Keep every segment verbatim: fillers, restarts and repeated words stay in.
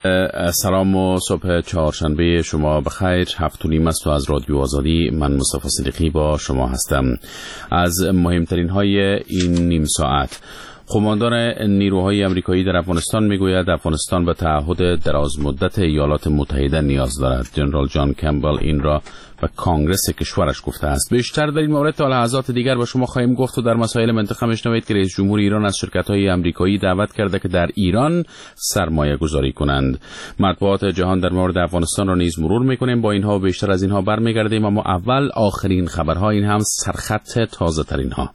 سلام و صبح چهارشنبه شما بخیر. هفت و نیم است و از رادیو آزادی من مصطفی صدیقی با شما هستم. از مهمترین های این نیم ساعت: قماندان نیروهای آمریکایی در افغانستان میگوید افغانستان به تعهد دراز مدت ایالات متحده نیاز دارد. جنرال جان کمبل این را به کانگرس کشورش گفته است. بیشتر در این مورد تا لحظات دیگر با شما خواهیم گفت و در مسائل منطقه میشنوید که رئیس جمهور ایران از شرکت‌های آمریکایی دعوت کرده که در ایران سرمایه گذاری کنند. مطبوعات جهان در مورد افغانستان را نیز مرور میکنیم. با اینها و بیشتر از اینها برمیگردیم، اما اول آخرین خبرها، این هم سرخط تازه ترین ها.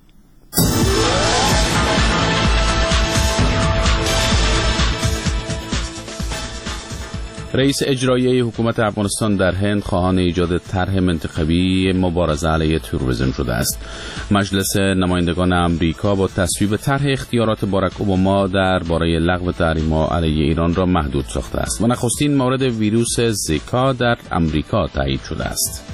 رئیس اجرایی حکومت افغانستان در هند خواهان ایجاد طرح منطقوی مبارزه علیه تروریسم شده است. مجلس نمایندگان آمریکا با تصویب طرح اختیارات باراک اوباما درباره لغو تحریم‌ها علیه ایران را محدود ساخته است و نخستین مورد ویروس زیکا در آمریکا تایید شده است.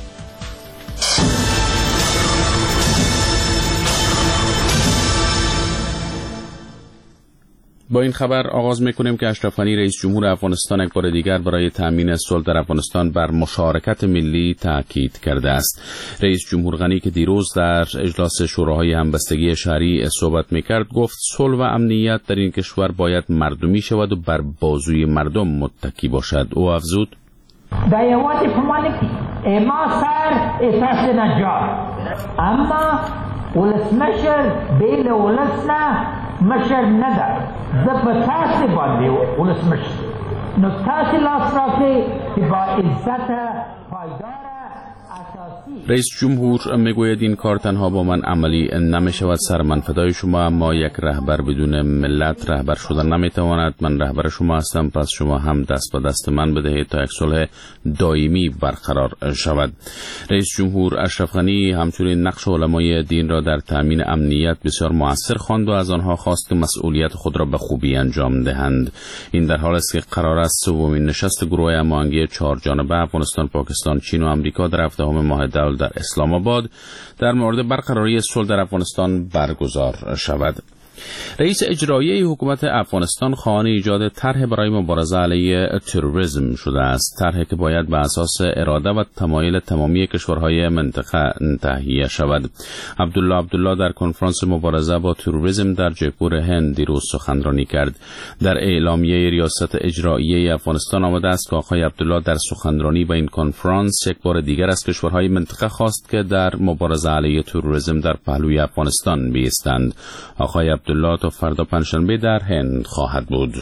با این خبر آغاز می‌کنیم که اشرف غنی رئیس جمهور افغانستان یک بار دیگر برای تأمین صلح در افغانستان بر مشارکت ملی تاکید کرده است. رئیس جمهور غنی که دیروز در اجلاس شوراهای همبستگی شهری صحبت می‌کرد گفت صلح و امنیت در این کشور باید مردمی شود و بر بازوی مردم متکی باشد. او افزود: در یوات فمالکی ما سر اتاس نجار اما ولسمشر بیل ولسنا مشر ندار زب تاسی باندی ولسمشر نو تاسی لاس راکی که با عزت پایدار رئیس جمهور میگوید این کار تنها با من عملی نمیشود. سر من فدای شما، اما یک رهبر بدون ملت رهبر شدن نمیتواند. من رهبر شما هستم، پس شما هم دست به دست من بدهید تا یک صلح دائمی برقرار شود. رئیس جمهور اشرف غنی همچنین نقش علمای دین را در تامین امنیت بسیار مؤثر خواند و از آنها خواست که مسئولیت خود را به خوبی انجام دهند. این در حالی است که قرار است سومین نشست گروه هماهنگی چهار جانبه افغانستان، پاکستان، چین و آمریکا در هفته‌هم ماه دول در اسلام آباد در مورد برقراری صلح در افغانستان برگزار شود. رئیس اجرایی حکومت افغانستان خواهان ایجاد طرح برای مبارزه علیه تروریسم شده است. طرحی که باید به اساس اراده و تمایل تمامی کشورهای منطقه تهیه شود. عبدالله عبدالله در کنفرانس مبارزه با تروریسم در جیپور هند دیروز سخنرانی کرد. در اعلامیه ریاست اجرایی افغانستان آمده است که آقای عبدالله در سخنرانی به این کنفرانس یک بار دیگر از کشورهای منطقه خواست که در مبارزه علیه تروریسم در پهلوی افغانستان بایستند. آقای عبدالله تا فردا پنجشنبه در هند خواهد بود.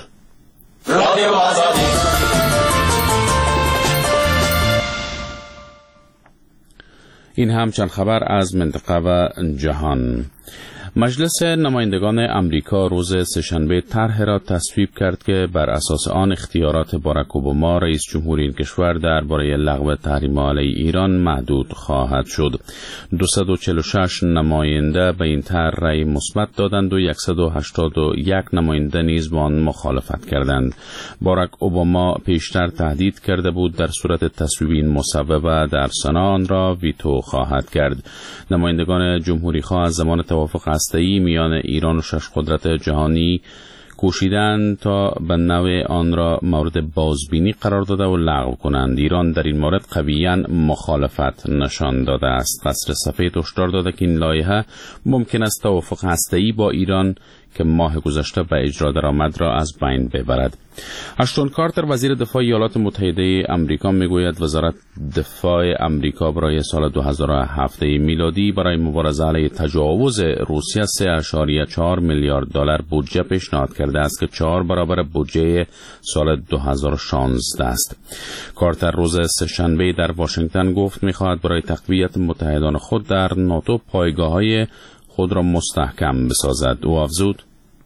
این هم چند خبر از منطقه و جهان. مجلس نمایندگان آمریکا روز سه‌شنبه طرح را تصویب کرد که بر اساس آن اختیارات باراک اوباما رئیس جمهور این کشور درباره لغو تحریم‌ها علیه ایران محدود خواهد شد. دویست و چهل و شش نماینده به این طرح رأی مثبت دادند و صد و هشتاد و یک نماینده نیز با آن مخالفت کردند. باراک اوباما پیشتر تهدید کرده بود در صورت تصویب این مصوبه در سنا آن را ویتو خواهد کرد. نمایندگان جمهوری خواه از زمان توافق هسته‌ای میان ایران و شش قدرت جهانی کوشیدند تا به نوع آن را مورد بازبینی قرار داده و لغو کنند. ایران در این مورد قویاً مخالفت نشان داده است. قصر سفید هشدار داده که این لایحه ممکن است توافق هسته‌ای با ایران که ماه گذشته به اجرا درآمد را از بین ببرد. اشتون کارتر وزیر دفاع ایالات متحده آمریکا میگوید وزارت دفاع آمریکا برای سال دو هزار و هفت میلادی برای مبارزه علیه تجاوز روسیه سه ممیز چهار میلیارد دلار بودجه پیشنهاد کرده است که چهار برابر بودجه سال دو هزار و شانزده است. کارتر روز سه‌شنبه در واشنگتن گفت میخواهد برای تقویت متحدان خود در ناتو پایگاه‌های خود را مستحکم بسازد. او افزود: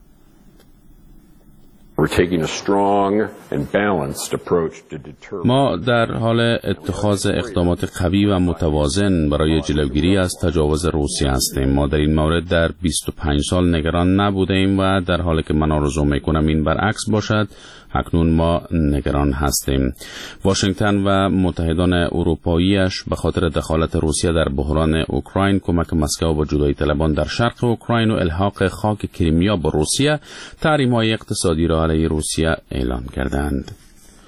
ما در حال اتخاذ اقدامات قوی و متوازن برای جلوگیری از تجاوز روسیه هستیم. ما در این مورد در بیست و پنج سال نگران نبودیم و در حالی که من آرزو میکنم این برعکس باشد، اکنون ما نگران هستیم. واشنگتن و متحدان اروپاییش به خاطر دخالت روسیه در بحران اوکراین، کمک مسکو با جدایی طلبان در شرق اوکراین و الحاق خاک کریمیا با روسیه، تحریم‌های اقتصادی را علیه روسیه اعلان کردند.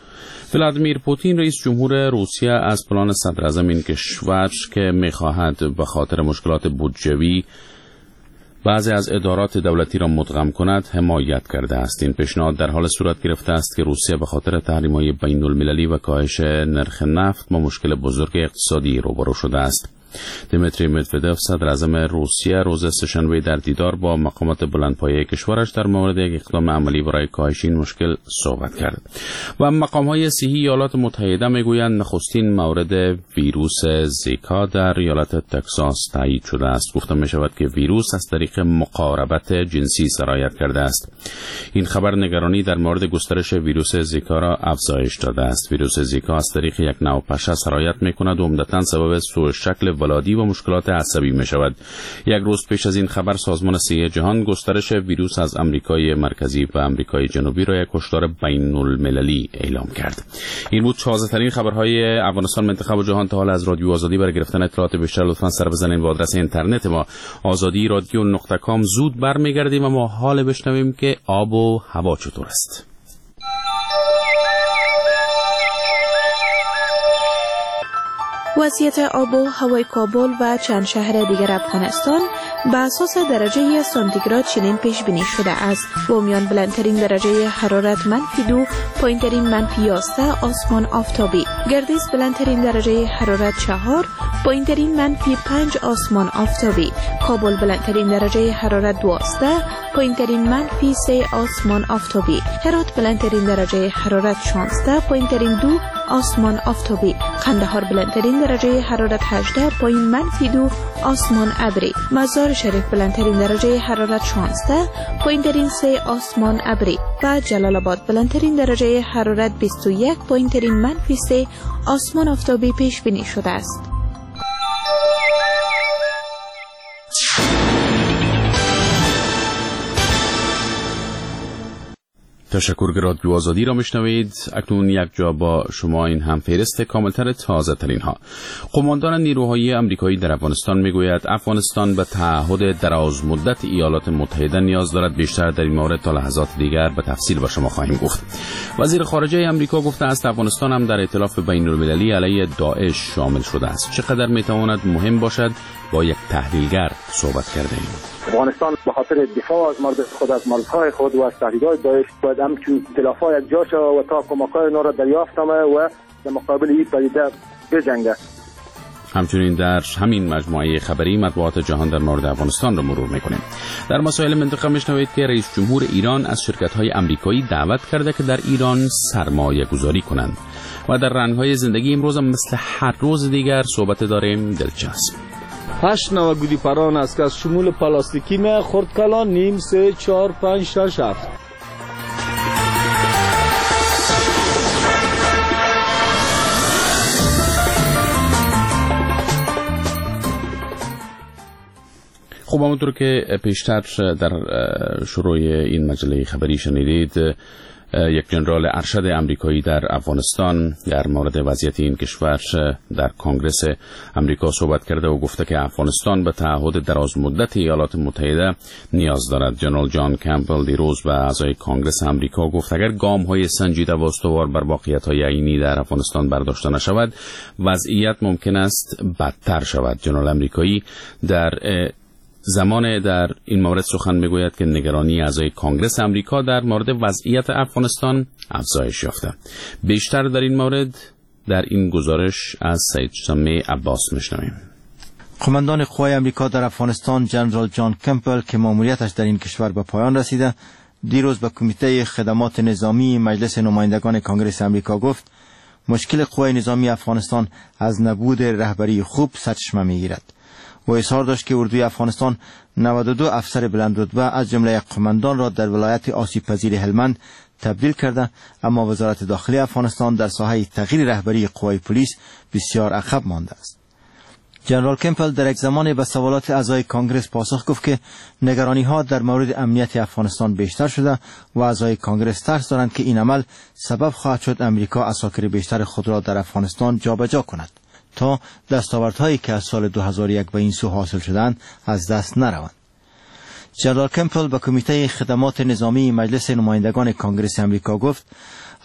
ولادیمیر پوتین رئیس جمهور روسیه از پلان صدراعظم این کشور که می‌خواهد به خاطر مشکلات بودجویی بعضی از ادارات دولتی را مدغم کند حمایت کرده است. این پیشنهاد در حال صورت گرفته است که روسیه به خاطر تحریم‌های بین‌المللی و کاهش نرخ نفت با مشکل بزرگ اقتصادی روبرو شده است. دیمیتری مدودف صدر اعظم روسیه روز سه‌شنبه در دیدار با مقامات بلندپایه کشورش در مورد یک اقدام عملی برای کاهش این مشکل صحبت کرد و مقام‌های صحی ایالات متحده میگویند نخستین مورد ویروس زیکا در ایالت تگزاس تایید شده است. گفته می شود که ویروس از طریق مقاربت جنسی سرایت کرده است. این خبر نگرانی در مورد گسترش ویروس زیکا را افزایش داده است. ویروس زیکا از طریق یک نوع پشه سرایت می‌کند و عمدتاً سبب سوء شکل ولادی و مشکلات عصبی می شود. یک روز پیش از این خبر سازمان صحت جهان گسترش ویروس از امریکای مرکزی و امریکای جنوبی را یک کشتار بین المللی اعلام کرد. این بود تازه ترین خبرهای افغانستان، منطقه و جهان تا حال. از رادیو آزادی برای گرفتن اطلاعات بیشتر لطفاً سر بزنید به آدرس اینترنت ما آزادی رادیو نقطه کام. زود برمیگردیم و ما حال بشنویم که آب و هوا چطور است. وضعیت آب و هوای کابل و چند شهر دیگر افغانستان به اساس درجه سانتیگراد چنین پیش بینی شده است. با میان بلندترین درجه حرارت منفی دو، پایینترین منفی یازده، آسمان آفتابی. گردیز بلندترین درجه حرارت چهار، پایینترین منفی پنج، آسمان آفتابی. کابل بلندترین درجه حرارت دوازده، پایینترین منفی سه، آسمان آفتابی. هرات بلندترین درجه حرارت شانزده، پایینترین دو، آسمان آفتابی. قندهار بلندترین درجه حرارت هجده، پایین منفی دو، آسمان ابری. مزار شریف بلندترین درجه حرارت شانزده، پایینترین سه، آسمان ابری. و جلال آباد بلندترین درجه حرارت بیست و یک، پایینترین منفی سه، آسمان آفتابی پیش بینی شده است. تشکر که رادیو آزادی را میشنوید. اکنون یک جا با شما این هم فهرست کاملتر تازه ترین ها. قماندان نیروهای آمریکایی در افغانستان میگوید افغانستان به تعهد دراز مدت ایالات متحده نیاز دارد. بیشتر در این مورد تا لحظات دیگر به تفصیل با شما خواهیم گفت. وزیر خارجه آمریکا گفته است افغانستان هم در ائتلاف بین المللی علیه داعش شامل شده است. چقدر میتواند مهم باشد با یک تحلیلگر صحبت کرده ایم. افغانستان به خاطر دفاع از مردم خود، از ملک‌های خود و از تهدیدهای داعش باید همچون ائتلاف‌ها یک جا شود و تا کمک‌های نو را دریافت نماید و در مقابل این پدیده بجنگد. همچنین در همین مجموعه خبری مطبوعات جهان در مورد افغانستان را مرور می‌کنیم. در مسائل منطقه می‌شنوید که رئیس جمهور ایران از شرکت‌های آمریکایی دعوت کرده که در ایران سرمایه‌گذاری کنند و در رنگ‌های زندگی امروز مثل هر روز دیگر صحبت داریم دلچسب. هشت نوع گودی پران است که از شمول پلاستیکی می خورد کلان نیم سه چهار پنج شش هفت. خب همونطور که پیشتر در شروع این مجله خبری شنیدید، یک جنرال ارشد آمریکایی در افغانستان در مورد وضعیت این کشور در کنگره آمریکا صحبت کرده و گفته که افغانستان به تعهد دراز مدت ایالات متحده نیاز دارد. جنرال جان کمپبل دیروز به اعضای کنگره آمریکا گفت اگر گام‌های سنجیده و استوار بر واقعیت‌های عینی در افغانستان برداشته نشود، وضعیت ممکن است بدتر شود. جنرال آمریکایی در زمان در این مورد سخن میگوید که نگرانی اعضای کنگره آمریکا در مورد وضعیت افغانستان افزایش یافته. بیشتر در این مورد در این گزارش از سید سمی عباس میشنویم. قماندان قوای آمریکا در افغانستان جنرال جان کمپبل که ماموریتش در این کشور به پایان رسیده، دیروز به کمیته خدمات نظامی مجلس نمایندگان کنگره آمریکا گفت مشکل قوای نظامی افغانستان از نبود رهبری خوب سرچشمه میگیرد. و اظهار داشت که اردوی افغانستان نود و دو افسر بلند رتبه از جمله یک قماندان را در ولایت آسیب پذیر هلمند تبدیل کرده، اما وزارت داخلی افغانستان در ساحه تغییر رهبری قوای پلیس بسیار عقب مانده است. جنرال کمپبل در یک زمان به سوالات اعضای کانگرس پاسخ گفت که نگرانی ها در مورد امنیت افغانستان بیشتر شده و اعضای کانگرس ترس دارند که این عمل سبب خواهد شد امریکا عساکر بیشتر خود را در افغانستان جابجا کند تا دستاوردهایی که از سال دو هزار و یک به این سو حاصل شدند از دست نروند. جنرال کمپبل به کمیته خدمات نظامی مجلس نمایندگان کنگره آمریکا گفت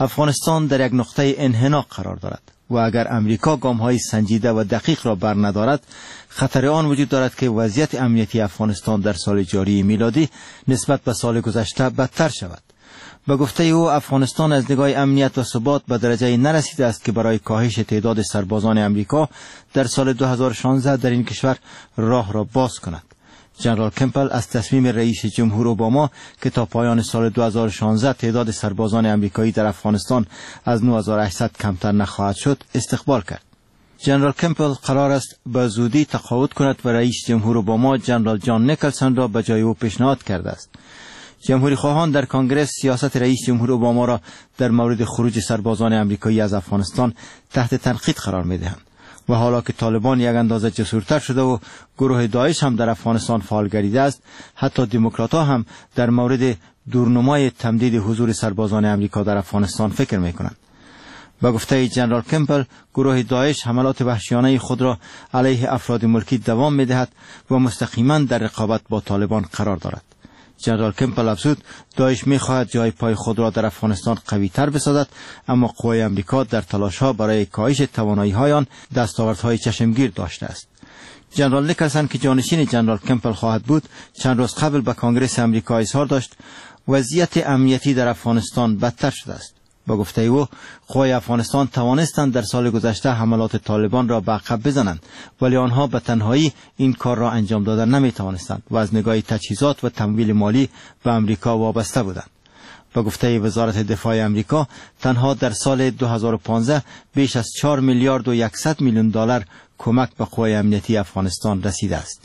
افغانستان در یک نقطه انحناق قرار دارد و اگر امریکا گام‌های سنجیده و دقیق را برندارد، خطر آن وجود دارد که وضعیت امنیتی افغانستان در سال جاری میلادی نسبت به سال گذشته بدتر شود. به گفته او، افغانستان از نگاه امنیت و ثبات به درجه نرسیده است که برای کاهش تعداد سربازان امریکا در سال دو هزار و شانزده در این کشور راه را باز کند. جنرال کمپل از تصمیم رئیس جمهور اوباما که تا پایان سال دو هزار و شانزده تعداد سربازان امریکایی در افغانستان از نه هزار و هشتصد کمتر نخواهد شد استقبال کرد. جنرال کمپل قرار است به زودی تقاعد کند و رئیس جمهور اوباما جنرال جان نیکلسون را به جای او پیشنهاد کرده است. جمهوری خواهان در کنگره سیاست رئیس جمهور اوباما را در مورد خروج سربازان امریکایی از افغانستان تحت تنقید قرار می‌دهند و حالا که طالبان یک اندازه جسورتر شده و گروه داعش هم در افغانستان فعال گردیده است، حتی دموکرات‌ها هم در مورد دورنمای تمدید حضور سربازان امریکا در افغانستان فکر می‌کنند. با گفته جنرال کمپل، گروه داعش حملات وحشیانه خود را علیه افراد ملکی دوام می‌دهد و مستقیما در رقابت با طالبان قرار دارد. جنرال کمپل افزود داعش می‌خواهد جای پای خود را در افغانستان قوی‌تر بسازد، اما قوای امریکا در تلاش‌ها برای کاهش توانایی‌های آن دستاوردهای چشمگیر داشته است. جنرال نیکلسون که جانشین جنرال کمپل خواهد بود، چند روز قبل به کنگره امریکا اظهار داشت وضعیت امنیتی در افغانستان بدتر شده است. با گفته او، قوای افغانستان توانستند در سال گذشته حملات طالبان را به عقب بزنند، ولی آنها به تنهایی این کار را انجام دادن نمی توانستند و از نگاه تجهیزات و تمویل مالی به امریکا وابسته بودند. با گفته وزارت دفاع امریکا، تنها در سال دو هزار و پانزده بیش از چهار میلیارد و صد میلیون دلار کمک به قوای امنیتی افغانستان رسیده است.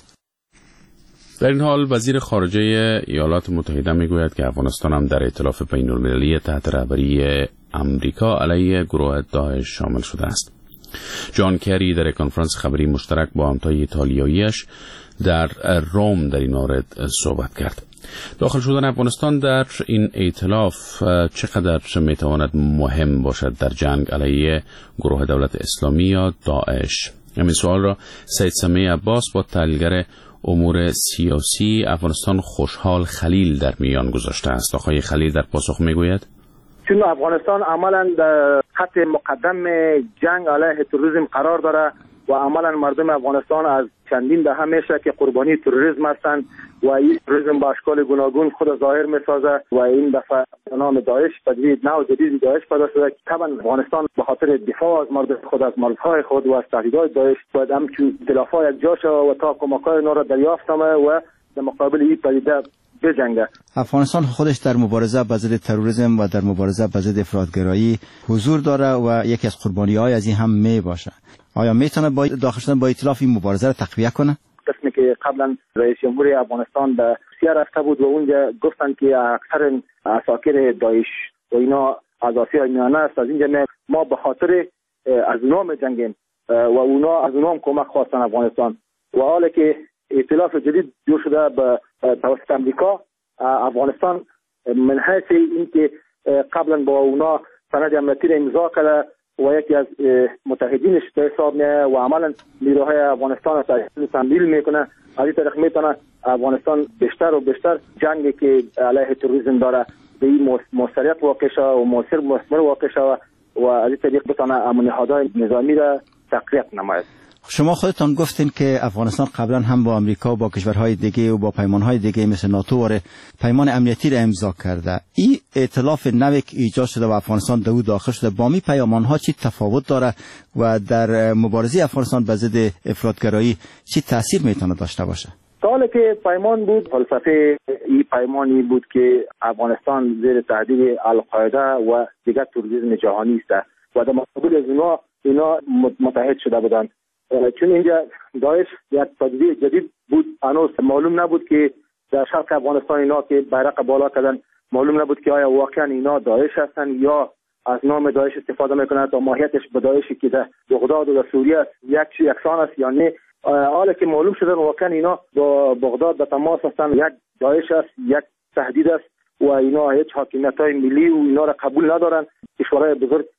در این حال وزیر خارجه ایالات متحده میگوید که افغانستان هم در ائتلاف بین‌المللی تحت رهبری امریکا علیه گروه داعش شامل شده است. جان کری در کنفرانس خبری مشترک با همتای ایتالیاییش در روم در این مورد صحبت کرد. داخل شدن افغانستان در این ائتلاف چقدر میتواند مهم باشد در جنگ علیه گروه دولت اسلامی یا داعش؟ همین سوال را سید سمیع عباس با تحلیلگر امور سیاسی افغانستان خوشحال خلیل در میان گذاشته است. آقای خلیل در پاسخ میگوید چون افغانستان عملا در خط مقدم جنگ علیه تروریسم قرار داره و عملا مردم افغانستان از چندین دهه میشه که قربانی تروریسم هستند و این تروریسم با اشکال گوناگون خود ظاهر میسازه و این دفعه نام داعش تجدید نو جدید داعش پیدا شده. طبعا افغانستان به خاطر دفاع از مردم خود، از مرزهای خود و از تهدیدات داعش باید همچون اختلافات یک جا شود و تا کمک‌های اینا را دریافت و در مقابل این پدیده بجنگه. افغانستان خودش در مبارزه با ضد تروریسم و در مبارزه با ضد افراطگرایی حضور داره و یکی از قربانی‌های از این هم می باشه. آیا میتونه با داخل شدن با ائتلاف این مبارزه را تقویت کنه؟ قسمی که قبلا رئیس جمهور افغانستان به روسیه رفته بود و اونجا گفتن که اکثر اساکر داعش و اینا از آسیای میانه است، از اینجا ما به خاطر از نام جنگیم و اونا از نام کمک خواستن افغانستان و حالا که ائتلاف جدید جور شده به توسط امریکا، افغانستان من حیث اینکه قبلا با اونا سند امنیتی را امضا کرده و یکی از متحدینش به حساب میه و عملا نیروهای افغانستان را تمویل میکنه، از این طریق میتونه افغانستان بیشتر و بیشتر جنگی که علیه تروریسم داره به این موثریت واقع شود و موثر مثمر واقع شود و از این طریق بتونه نهادهای نظامی را تقویت نماید. شما خودتان گفتین که افغانستان قبلا هم با امریکا و با کشورهای دیگه و با پیمانهای دیگه مثل ناتو و پیمان امنیتی را امضا کرده. این ائتلاف نوی که ایجاد شده و افغانستان در او داخل شده با می پیمانها چی تفاوت داره و در مبارزه افغانستان با ضد افراطگرایی چی تاثیر میتونه داشته باشه؟ سوالی که پیمان بود، فلسفه این پیمانی بود که افغانستان زیر تهدید القاعده و دیگر تروریسم جهانی است و در مقابل از اینا اینا متحد شده بودند. چون اینجا داعش یک پدیده جدید بود، هنوز معلوم نبود که در شرق افغانستان اینا که بیرق بالا کردن معلوم نبود که آیا واقعا اینا داعش هستن یا از نام داعش استفاده میکنند و ماهیتش به داعشی که در بغداد و در سوریه است یک یکسان است یا نه. حالا که معلوم شده واقعا اینا با بغداد به تماس هستند، یک داعش است، یک تهدید است و اینا هیچ حاکمیت‌های ملی و اینا را قبول ندارن. کشورهای بزرگ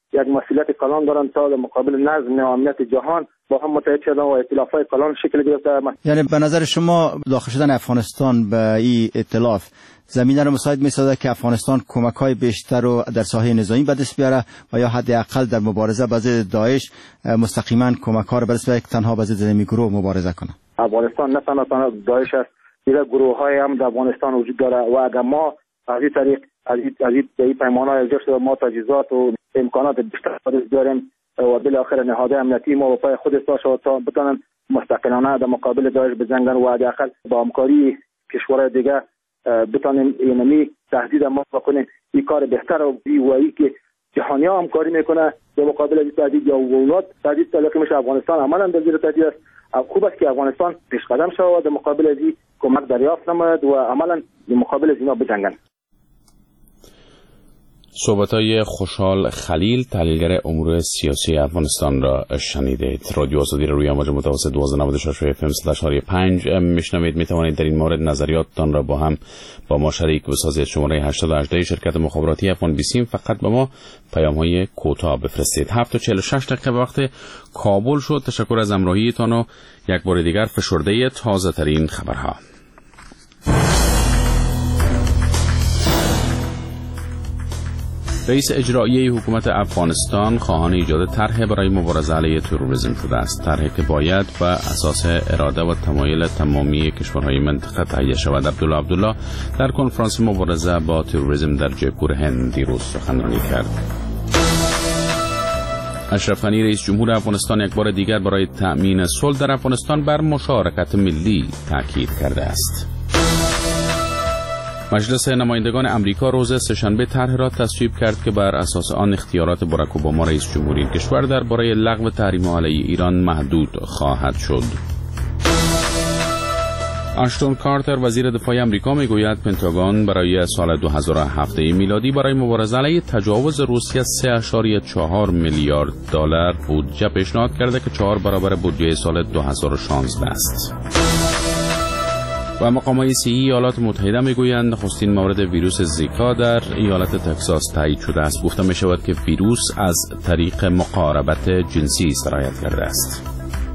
یک مسئولیت کلان دارند تا در مقابل نظم و امنیت جهان با هم متحد شدن و ائتلاف‌های کلان شکل گرفته. یعنی به نظر شما داخل شدن افغانستان به این ائتلاف زمینه رو مساعد می‌سازه که افغانستان کمک‌های بیشتر رو در ساحه نظامی به دست بیاره و یا حداقل در مبارزه با ضد داعش مستقیما کمک‌ها رو به دست بیاره که تنها با ضد این گروه مبارزه کنه؟ افغانستان نه تنها تنها داعش است، دیگر گروه‌های هم در افغانستان وجود داره و اگر ما از این طریق از این به این پیمان‌های اجرا شده ما تجهیزات و امکانات بیشتر داریم و بالاخره نهادهای امنیتی ما به پای خود باشه تا بتونن مستقلانه در مقابل داعش بجنگن و حداقل با همکاری کشورهای دیگه بتونیم اینمی تهدید ما بکنیم. این کار بهتر و ای که جهانی‌ها همکاری میکنه در مقابل این تهدید یا اولاد تهدید تلقی میشه. افغانستان عملاً در زیر تهدید است. خوب است که افغانستان پیش قدم شود و در مقابل از این کمک دریافت نماید و عملاً در مقابل از اینا بجنگن. صحبت‌های خوشحال خلیل، تحلیلگر امور سیاسی افغانستان را شنیدید. رادیو آزادی را روی امواج متوسط دوازده نود و شش اف ام صد و شش و پنج میشنوید. میتوانید در این مورد نظریاتتان را با هم با ما شریک بسازید. شماره هشت هشت شرکت مخابراتی افغان بیسیم فقط به ما پیام‌های کوتاه بفرستید. هفت و چهل و شش دقیقه وقت کابل شد. تشکر از همراهیتان و یک بار دیگر فشرده تازه ترین خبرها. رئیس اجرایی حکومت افغانستان خواهان ایجاد طرح برای مبارزه علیه تروریسم شده است. طرحی که باید و اساس اراده و تمایل تمامی کشورهای منطقه تهیه شود. عبدالله عبدالله در کنفرانس مبارزه با تروریسم در جیپور هند دیروز سخنرانی کرد. اشرف غنی رئیس جمهور افغانستان یک بار دیگر برای تأمین صلح در افغانستان بر مشارکت ملی تاکید کرده است. مجلس نمایندگان امریکا روز سه‌شنبه طرح را تصویب کرد که بر اساس آن اختیارات باراک اوباما رئیس جمهوری کشور درباره لغو تحریم علیه ایران محدود خواهد شد. آشتون کارتر وزیر دفاع امریکا میگوید پنتاگون برای سال دو هزار و هفت میلادی برای مبارزه علیه تجاوز روسیه سه و چهار میلیارد دلار بودجه پیشنهاد کرده که چهار برابر بودجه سال دو هزار و شانزده است. و مقامات صحی ایالات متحده میگویند نخستین مورد ویروس زیکا در ایالت تگزاس تایید شده است. گفته می شود که ویروس از طریق مقاربت جنسی سرایت کرده است.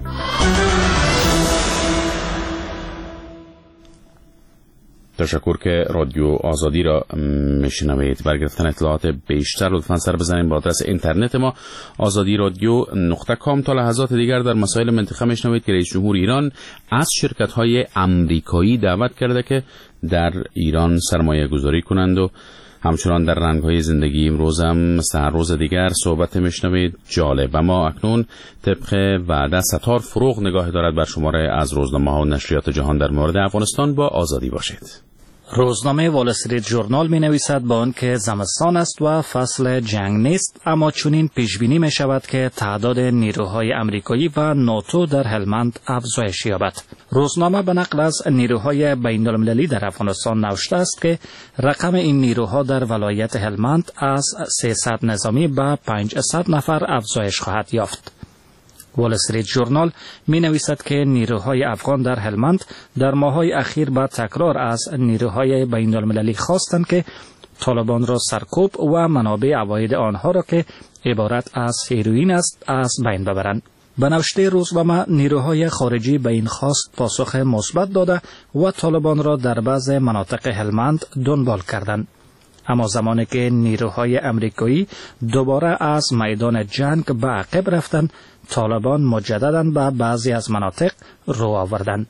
تشکر که رادیو آزادی را میشنوید. برای گرفتن اطلاعات بیشتر لطفاً سر بزنید به آدرس اینترنت ما آزادی رادیو نقطه کام. تا لحظات دیگر در مسائل منطقه میشنوید که رئیس جمهور ایران از شرکت‌های امریکایی دعوت کرده که در ایران سرمایه گذاری کنند و همچنان در رنگ‌های زندگی امروز هم مثل هر روز دیگر صحبت میشنوید جالب. و ما اکنون طبق وعده ستار فروغ نگاه دارد بر شماره از روزنامه‌ها و نشریات جهان در مورد افغانستان. با آزادی باشید. روزنامه وال استریت ژورنال می نویسد با آنکه زمستان است و فصل جنگ نیست، اما چنین پیش بینی می شود که تعداد نیروهای امریکایی و ناتو در هلمند افزایش یابد. روزنامه به نقل از نیروهای بین المللی در افغانستان نوشته است که رقم این نیروها در ولایت هلمند از سیصد نظامی به پانصد نفر افزایش خواهد یافت. وال استریت ژورنال می نویسد که نیروهای افغان در هلمند در ماه‌های اخیر با تکرار از نیروهای بین المللی خواستند که طالبان را سرکوب و منابع عواید آنها را که عبارت از هیروئین است از بین ببرند. به نوشته روزنامه نیروهای خارجی به این خواست پاسخ مثبت داده و طالبان را در بعض مناطق هلمند دنبال کردند. اما زمانی که نیروهای امریکایی دوباره از میدان جنگ به عقب رفتند، طالبان مجدداً به بعضی از مناطق رو آوردند.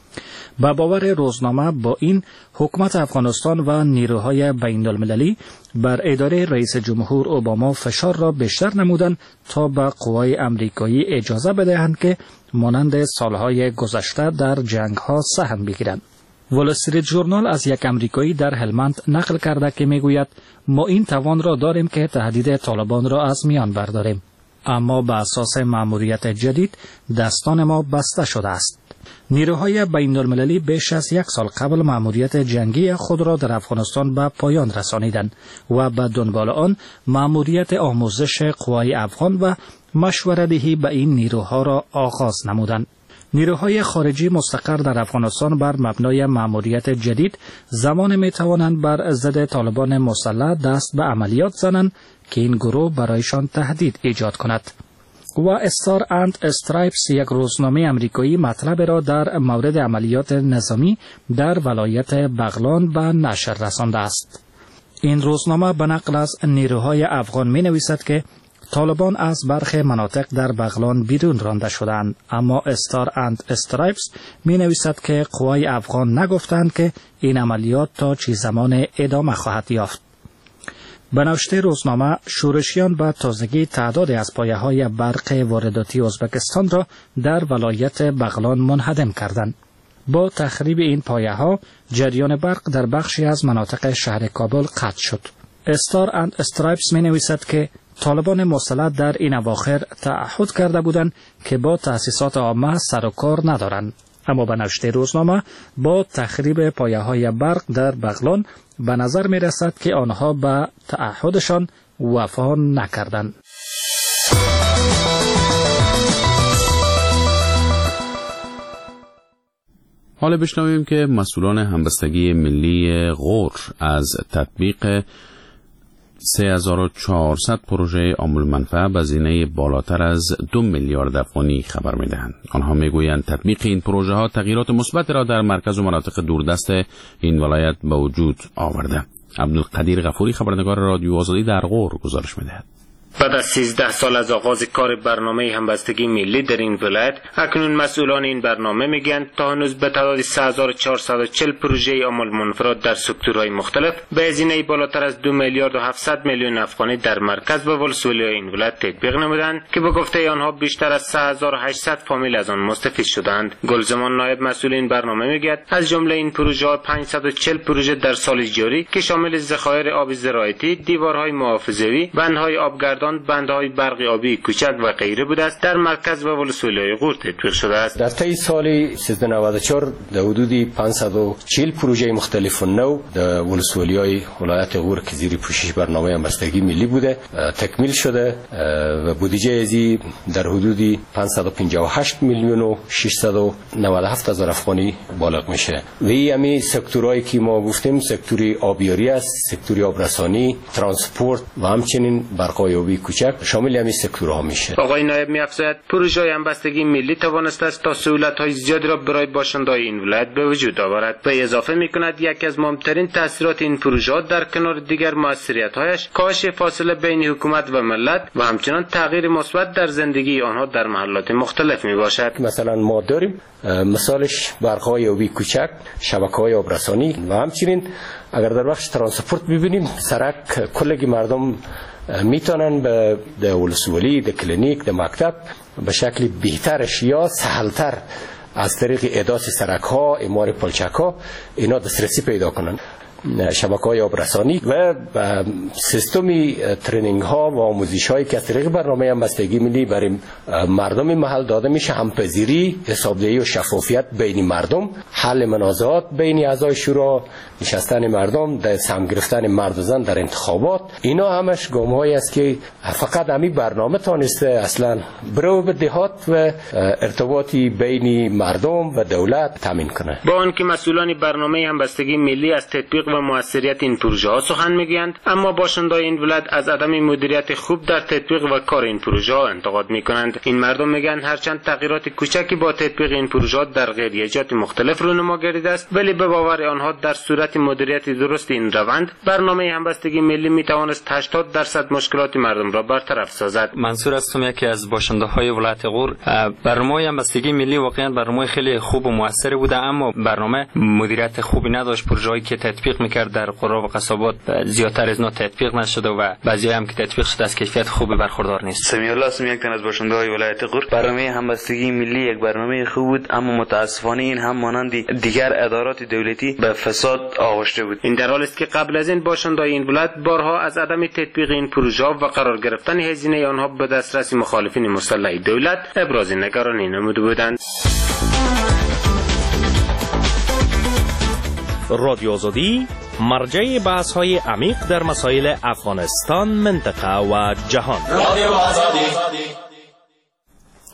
به باور روزنامه با این حکومت افغانستان و نیروهای بین المللی بر اداره رئیس جمهور اوباما فشار را بیشتر نمودند تا به قوای امریکایی اجازه بدهند که مانند سالهای گذشته در جنگ‌ها سهم بگیرند. وال استریت ژورنال از یک امریکایی در هلمند نقل کرده که میگوید ما این توان را داریم که تهدید طالبان را از میان برداریم، اما به اساس مأموریت جدید دستان ما بسته شده است. نیروهای بین المللی بیش از یک سال قبل مأموریت جنگی خود را در افغانستان به پایان رسانیدند و به دنبال آن مأموریت آموزش قوای افغان و مشوره‌دهی به این نیروها را آغاز نمودند. نیروهای خارجی مستقر در افغانستان بر مبنای مأموریت جدید زمان می توانند بر ضد طالبان مسلح دست به عملیات زنند که این گروه برایشان تهدید ایجاد کند. و استار اند استرایپس یک روزنامه امریکایی مطلب را در مورد عملیات نظامی در ولایت بغلان به نشر رسانده است. این روزنامه به نقل از نیروهای افغان می نویسد که طالبان از برخی مناطق در بغلان بیرون رانده شدند، اما استار اند استرایپس می نویسد که قوای افغان نگفتند که این عملیات تا چه زمان ادامه خواهد یافت. به نوشته روزنامه، شورشیان به تازگی تعدادی از پایه‌های برق وارداتی ازبکستان را در ولایت بغلان منهدم کردند. با تخریب این پایه‌ها، جریان برق در بخشی از مناطق شهر کابل قطع شد. استار اند استرایپس می نویسد که طالبان مسلح در این اواخر تعهد کرده بودند که با تأسیسات عامه سر و کار ندارند، اما به نوشته روزنامه با تخریب پایه‌های برق در بغلان به نظر می رسد که آنها به تعهدشان وفا نکردند. حالا بشنویم که مسئولان همبستگی ملی غور از تطبیق سه هزار و چهارصد پروژه عامل منفعه به هزینه بالاتر از دو میلیارد افغانی خبر می‌دهند. آنها میگویند تطبیق این پروژه ها تغییرات مثبت را در مرکز و مناطق دوردست این ولایت به وجود آورده. عبدالقدیر غفوری خبرنگار رادیو آزادی در غور گزارش می‌دهد. بعد از سیزده سال از آغاز کار برنامه همبستگی ملی در این ولایت، اکنون مسئولان این برنامه میگویند تا هنوز به تعداد سه هزار و چهارصد و چهل پروژه عامل منفعه در سکتورهای مختلف به هزینه بالاتر از دو میلیارد و هفتصد میلیون افغانی در مرکز و ولسوالی‌های این ولایت تطبیق نمودند که به گفته آنها بیشتر از سه هزار و هشتصد فامیل از آن مستفید شدند. گلزمان نایب مسئول این برنامه میگوید از جمله این پروژه ها پانصد و چهل پروژه در سال جاری که شامل ذخایر آب زراعتی، دیوارهای محافظوی، بندهای آبگردان، بندهای برق آبی کوچک و غیره بوده است در مرکز و ولسوالی‌های غور تطبیق شده است. در طی سال سیزده نود و چهار در حدود پانصد و چهل پروژه مختلف و نو در ولسوالی‌های ولایت غور که زیر پوشش برنامه همبستگی ملی بوده تکمیل شده و بودجه ازی در حدود پانصد و پنجاه و هشت میلیون و ششصد و نود و هفت هزار افغانی بالغ میشه. و این سکتورهایی که ما گفتیم سکتوری آبیاری است، سکتوری آبرسانی، ترانسپورت و همچنین برقای آبی کوچک شامل همین سکتورها میشه. آقای نایب می‌افزاید پروژه همبستگی ملی توانسته است تا سهولت‌های زیادی را برای باشندگان این ولایت به وجود آورد و اضافه می‌کند یکی از مهمترین تأثیرات این پروژه در کنار دیگر موثریت‌هایش کاهش فاصله بین حکومت و ملت و همچنین تغییر مثبت در زندگی آنها در محلات مختلف میباشد. مثلا ما داریم مثالش برق‌های آبی کوچک، شبکه‌های آبرسانی و همچنین اگر در بخش ترانسپورت ببینیم سرک کلگی مردم میتونن به د ولسوالی، د کلینیک، د مکتب به شکل بهترش یا سهلتر از طریق احداث سرک ها، اعمار پلچک ها اینا دسترسی پیدا کنن. شبکه‌های آبرسانی و سیستمی ترینینگ ها و آموزش هایی که از طریق برنامه همبستگی ملی برای مردم محل داده میشه، همپذیری، حسابدهی و شفافیت بین مردم، حل منازعات بین اعضای شورا، نشستن مردم، در سهم گرفتن مرد و زن در انتخابات، اینا همش گام‌هایی است که فقط همین برنامه تونسته اصلا برو به دهات و ارتباطی بین مردم و دولت تامین کنه. با آنکه مسئولان برنامه همبستگی ملی از تطبیق و موثریت این پروژه ها سخن میگویند، اما باشندگان این ولایت از عدم مدیریت خوب در تطبیق و کار این پروژه ها انتقاد میکنند. این مردم میگن هرچند تغییرات کوچکی با تطبیق این پروژه در خیریجات مختلف رونما گردیده است، ولی به باور آنها در صورت مدیریت درست این روند برنامه همبستگی ملی میتوانست هشتاد درصد مشکلات مردم را برطرف سازد. منصور هستم، یکی از باشنده‌های ولایت غور. برنامه همبستگی ملی واقعا برنامه خیلی خوب و موثر بوده، اما برنامه مدیریت خوبی نداشت. پروژه‌ای که تطبیق میکرد در قرا و قصابات زیادتر از نه تطبیق نشده و بعضی هم که تطبیق شده از کیفیت خوبی برخوردار نیست. سمیع الله هستم، یک تن از باشنده‌های ولایت غور. برنامه همبستگی ملی یک برنامه خوب بود، اما متاسفانه این هم مانند دیگر ادارات دولتی به فساد آغشته بود. این در حالی است که قبل از این باشندگان این ولایت بارها از عدم تطبیق این پروژه و قرار گرفتن هزینه آنها به دسترس مخالفین مسلح دولت ابراز نگرانی نموده بودند. رادیو آزادی، مرجع بحث های عمیق در مسائل افغانستان، منطقه و جهان. رادیو آزادی.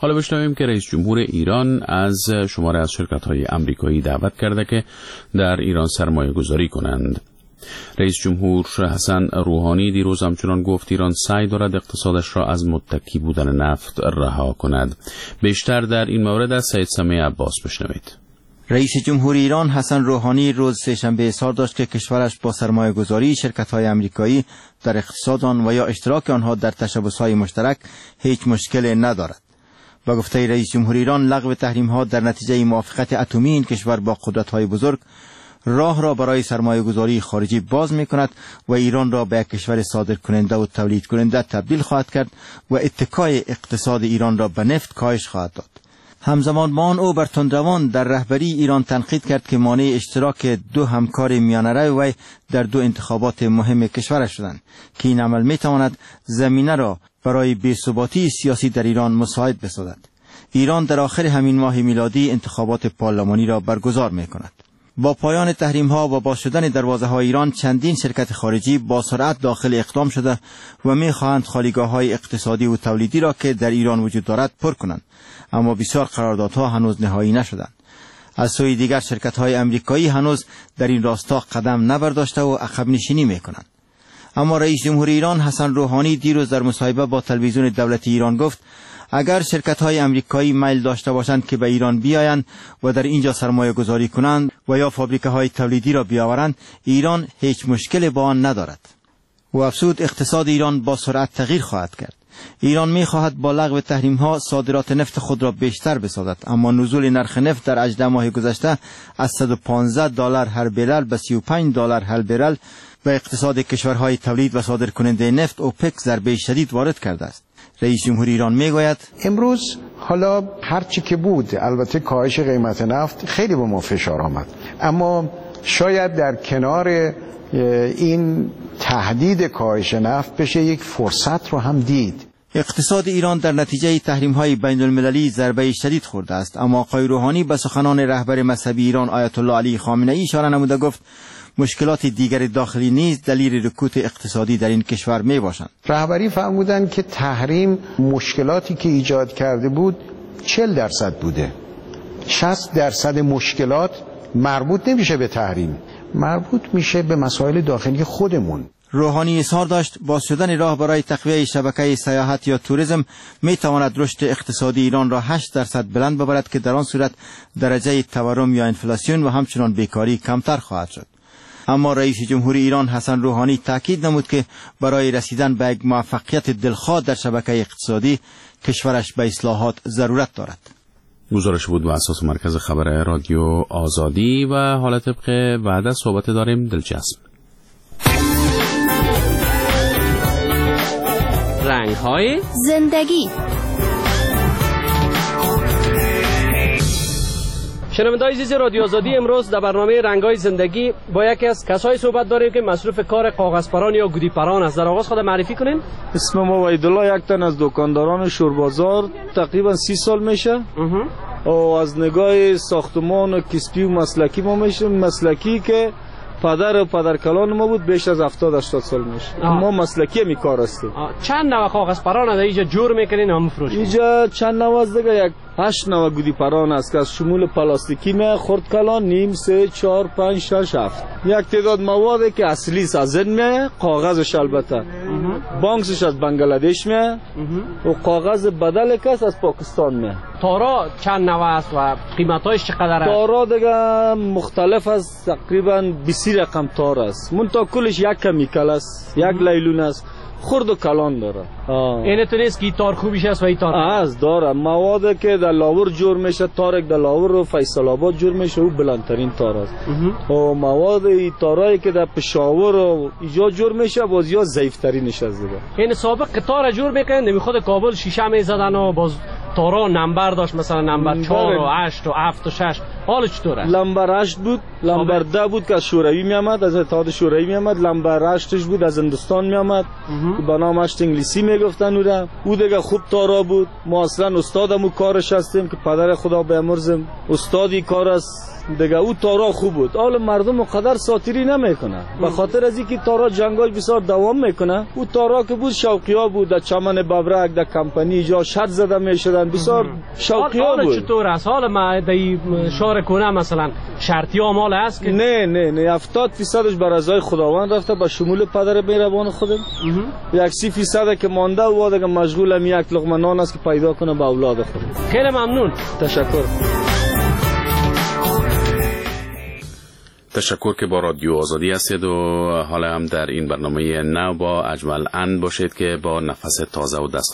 حالا بشنویم که رئیس جمهور ایران از شماره از شرکت‌های آمریکایی دعوت کرده که در ایران سرمایه گذاری کنند. رئیس جمهور حسن روحانی دیروز همچنان گفت ایران سعی دارد اقتصادش را از متکی بودن نفت رها کند. بیشتر در این مورد از سید سمیع عباس بشنوید. رئیس جمهور ایران حسن روحانی روز سه‌شنبه اظهار داشت که کشورش با سرمایه گذاری شرکت‌های آمریکایی در اقتصاد آن و یا اشتراک آنها در تشبث‌های مشترک هیچ مشکلی ندارد. با گفته رئیس جمهور ایران، لغو تحریم‌ها در نتیجه موافقت اتمی این کشور با قدرت‌های بزرگ راه را برای سرمایه گذاری خارجی باز می کند و ایران را به یک کشور صادر کننده و تولید کننده تبدیل خواهد کرد و اتکای اقتصاد ایران را به نفت کاهش خواهد داد. همزمان با آن او بر تندروان در رهبری ایران تنقید کرد که مانع اشتراک دو همکار میانه وی در دو انتخابات مهم کشورش شدند که این عمل می تواند زمینه را برای بی‌ثباتی سیاسی در ایران مساعد بسازد. ایران در آخر همین ماه میلادی انتخابات پارلمانی را برگزار می کند. با پایان تحریم ها و باز شدن دروازه های ایران، چندین شرکت خارجی با سرعت داخل اقدام شده و می خواهند خالیگاه های اقتصادی و تولیدی را که در ایران وجود دارد پر کنند، اما بسیار قراردادها هنوز نهایی نشدند. از سوی دیگر شرکت های آمریکایی هنوز در این راستا قدم نبرداشته و عقب نشینی می کنند. اما رئیس جمهور ایران حسن روحانی دیروز در مصاحبه با تلویزیون دولتی ایران گفت اگر شرکت‌های آمریکایی میل داشته باشند که به ایران بیایند و در اینجا سرمایه گذاری کنند و یا فابریکه‌های تولیدی را بیاورند، ایران هیچ مشکلی با آن ندارد. و افزود اقتصاد ایران با سرعت تغییر خواهد کرد. ایران می‌خواهد با لغو تحریم‌ها صادرات نفت خود را بیشتر بسازد، اما نزول نرخ نفت در هجده ماه گذشته از صد و پانزده دلار هر برل به سی و پنج دلار هر برل و اقتصاد کشورهای تولید و صادرکننده نفت اوپک ضربه شدید وارد کرده است. رئیس جمهور ایران میگوید امروز حالا هر چی که بود، البته کاهش قیمت نفت خیلی به ما فشار آمد، اما شاید در کنار این تهدید کاهش نفت بشه یک فرصت رو هم دید. اقتصاد ایران در نتیجه تحریم‌های بین‌المللی ضربه شدید خورده است، اما آقای روحانی به سخنان رهبر مذهبی ایران آیت الله علی خامنه‌ای اشاره نموده گفت مشکلات دیگر داخلی نیز دلیل رکود اقتصادی در این کشور می باشند. رهبری فرمودند که تحریم مشکلاتی که ایجاد کرده بود چهل درصد بوده. شصت درصد مشکلات مربوط نمیشه به تحریم، مربوط میشه به مسائل داخلی خودمون. روحانی اظهار داشت باز شدن راه برای تقویت شبکه سیاحت یا توریسم می تواند رشد اقتصادی ایران را هشت درصد بلند ببرد که در آن صورت درجه تورم یا انفلاسیون و همچنان بیکاری کمتر خواهد شد. اما رئیس جمهور ایران حسن روحانی تاکید نمود که برای رسیدن به یک موفقیت دلخواه در شبکه اقتصادی کشورش به اصلاحات ضرورت دارد. گزارش بود و اساس مرکز خبر رادیو آزادی و حالا طبق وعده صحبت داریم دلچسب. رنگ‌های زندگی. شنونده‌های عزیز رادیو آزادی، امروز در برنامه رنگ‌های زندگی با یکی از کسایی صحبت داریم که مصروف کار کاغذپران یا گودیپران است. در آغاز خود معرفی کنین. اسم ما وحیدالله، یک تن از دکانداران شوربازار، تقریبا سی سال میشه. و از نگاه ساختمان و کسبی و مسلکی ما میشه، مسلکی که پدر و پدرکلان ما بود، بیش از هفتاد هشتاد سال میشه. ما مسلکی می کار هستیم. چند نوع کاغذپران در اینجا جور میکنین هم میفروشین؟ اینجا چند نوع است دیگه، یک هشت نوع گودیپران است که از شمول پلاستیکی می، خرد کلان، نیم، سه، چهار، پنج، شش، هفت. یک تعداد موادی که اصلی است از هند می، کاغذش البته بانکسش از بنگلادش می و کاغذ بدل کس از پاکستان می. تارا چند نوع است و قیمتایش چقدر است؟ تارا دیگه مختلف است، تقریبا بیست رقم تار است. منتها کلش یک کمیکل است، یک لیلون است، خرد و کلان داره. اینه تو نیست که تار خوبیش است و این تار است داره. مواد که در لاور جور میشه، تارک در لاور و فیصل آباد جور میشه، او بلندترین تار است. و مواد ای تارایی که در پشاور و اینجا جور میشه باز یا ضعیفترینش است دیگه. این سابق تار جور میکنن، نمی خود کابل شیشه میزدن و باز تارا نمبر داشت، مثلا نمبر چهار و هشت و هفت و شش. حالا چطوره؟ نمبر هشت بود، نمبر ده بود که از شوروی می آمد، از اتحاد شوروی می آمد. نمبر هشتش بود از هندوستان می آمد که به نام هشت انگلیسی می گفتن. او او دیگه خوب تارا بود. ما اصلا استادمو کارش هستیم که پدر خدا بیامرزم استادی کار است. است دیگه. او تارا خوب بود، حالا مردم مقدر ساتیری نمیکنه به خاطر از اینکه تارا جنگاش بسیار دوام میکنه. او تارا که بود شوقیا بود، در چمن ببرک در کمپانی جا شرط زده میشدن، بسیار شوقیا بود. چطور است حالا ما در شهر کنه مثلا شرطیا مال است که نه نه نه هفتاد درصدش بر رضای خداوند رفته به شمول پدر مهربان خودم. یک سی درصد که مانده و دیگه مشغولم یک لقمه نان است که پیدا کنه به اولاد خود. خیلی ممنون. تشکر. تشکر که با رادیو آزادی هستید و حالا هم در این برنامه نو با اجمل ان باشید که با نفس تازه و دست